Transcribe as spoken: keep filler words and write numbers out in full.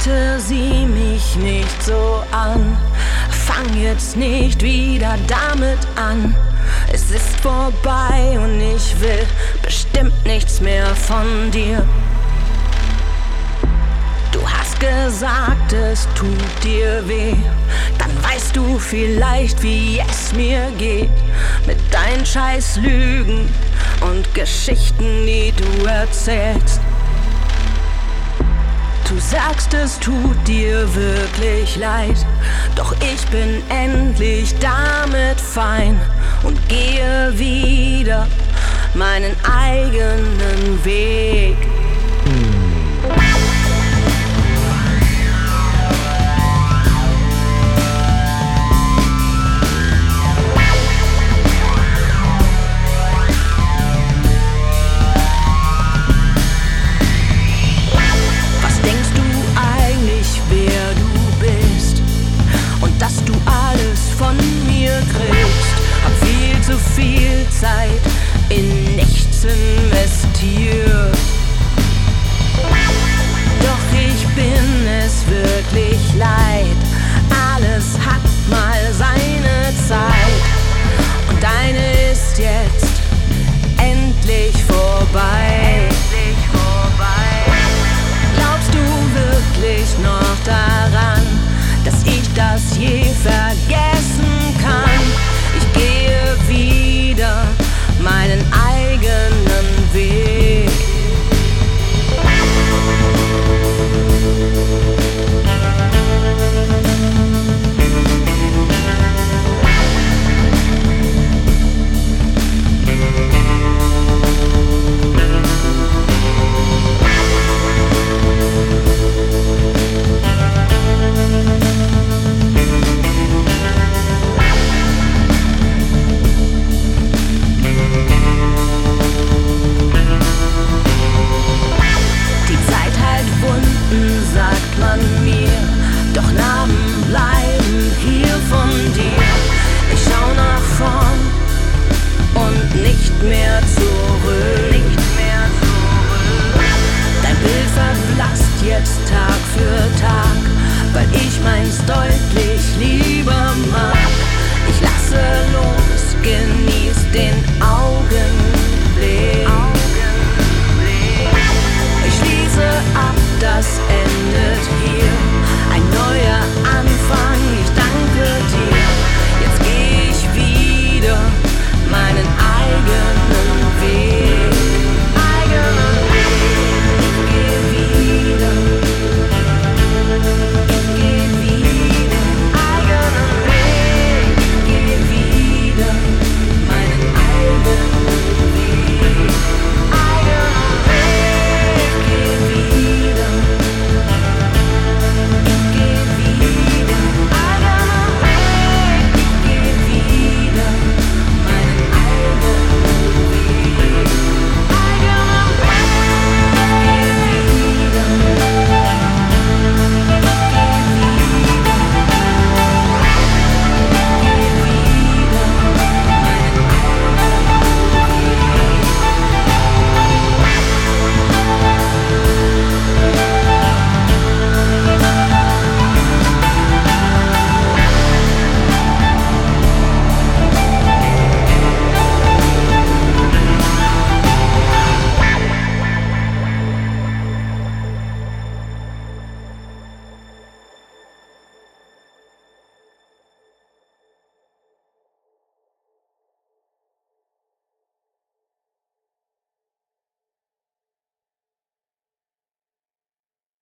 sagte, sieh mich nicht so an. Fang jetzt nicht wieder damit an. Es ist vorbei und ich will bestimmt nichts mehr von dir. Du hast gesagt, es tut dir weh. Dann weißt du vielleicht, wie es mir geht. Mit deinen scheiß Lügen und Geschichten, die du erzählst. Du sagst, es tut dir wirklich leid. Doch ich bin endlich damit fein und gehe wieder meinen eigenen Weg. Dass du alles von mir kriegst. Hab viel zu viel Zeit in nichts investiert.